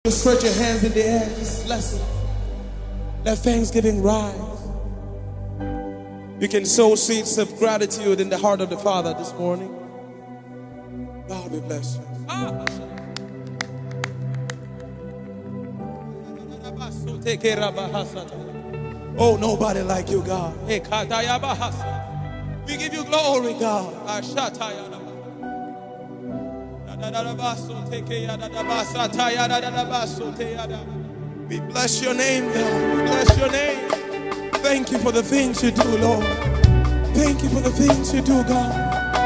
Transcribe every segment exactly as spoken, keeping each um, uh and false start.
Just spread your hands in the air. Just bless it. Let thanksgiving rise. You can sow seeds of gratitude in the heart of the Father this morning. God, we bless you. Ah. Oh, nobody like you, God. We give you glory, God. We bless your name, God. We bless your name. Thank you for the things you do, Lord. Thank you for the things you do, God.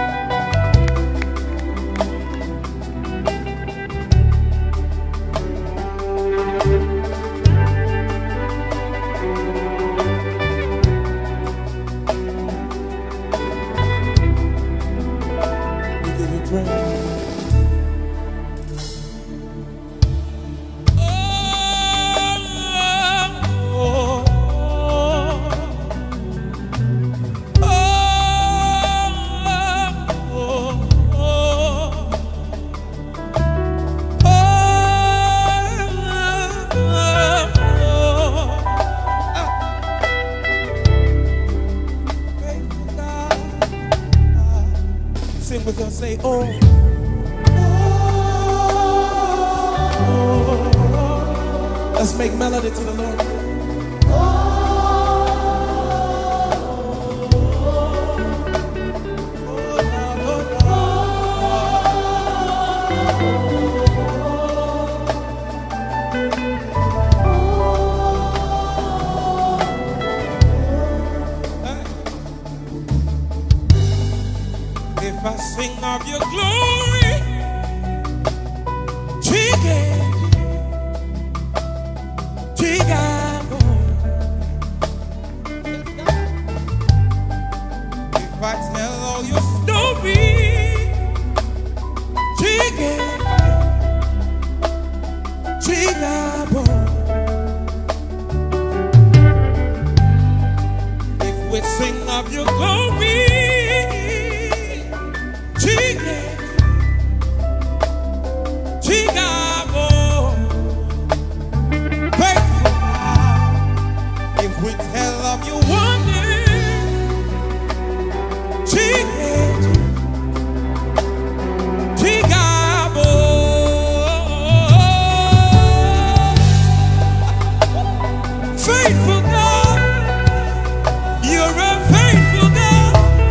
With us, say, oh, oh, let's make melody to the Lord. If I sing of your glory, Chica, Chicago. If I tell all your story, Chica, Chicago. If we sing of your glory, Chicago, faithful God. If we tell of your wonders, Chicago, Chicago, faithful God, you're a faithful God.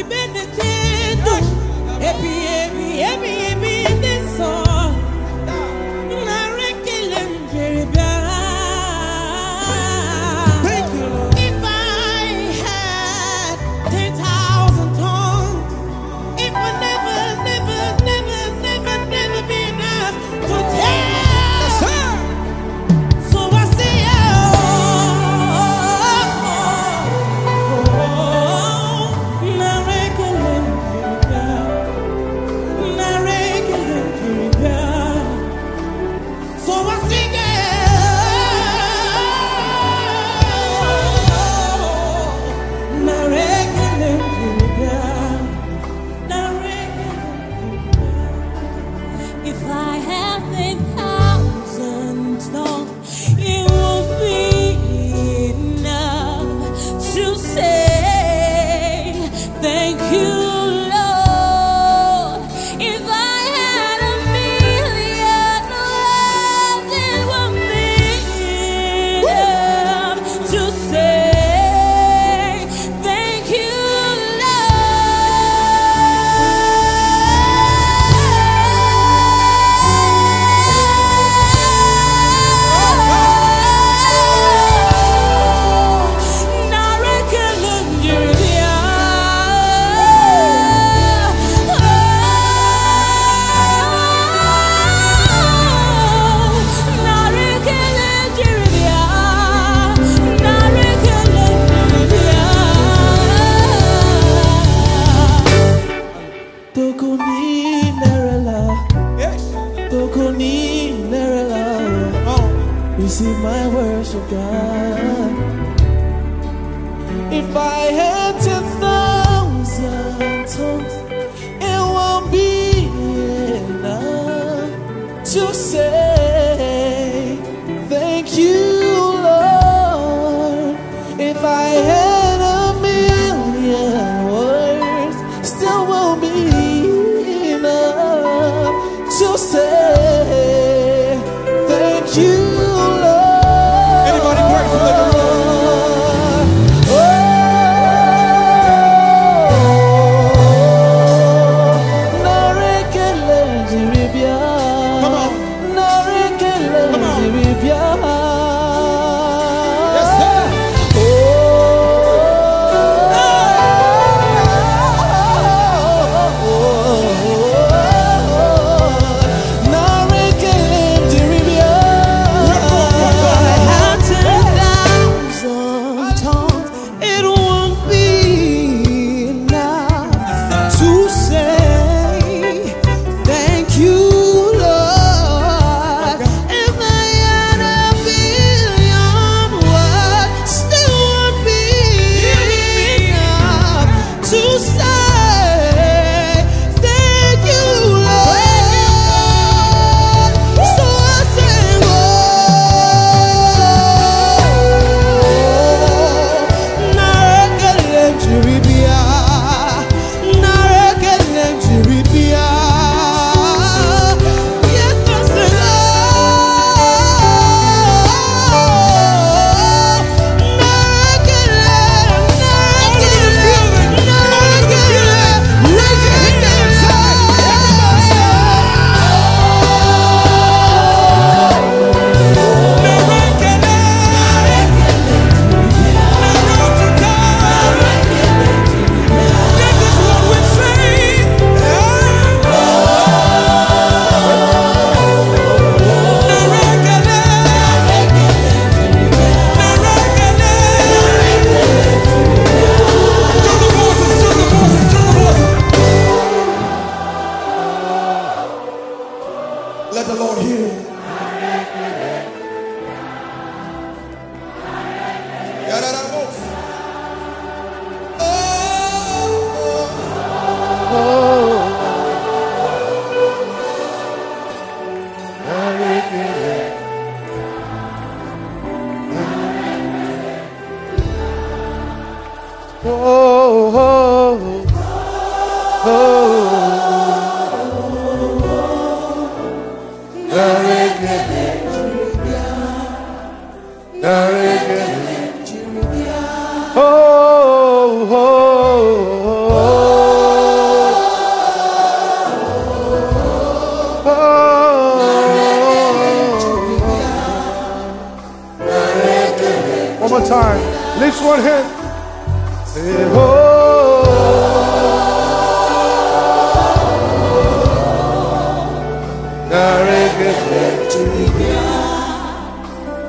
Receive my worship, God. If I had ten thousand tongues, it won't be enough to say thank you, Lord. If I had a million words, still won't be enough to say thank you.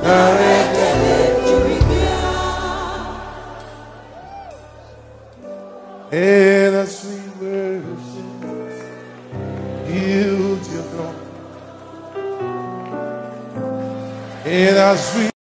And a sweet worship yield your throne. And a sweet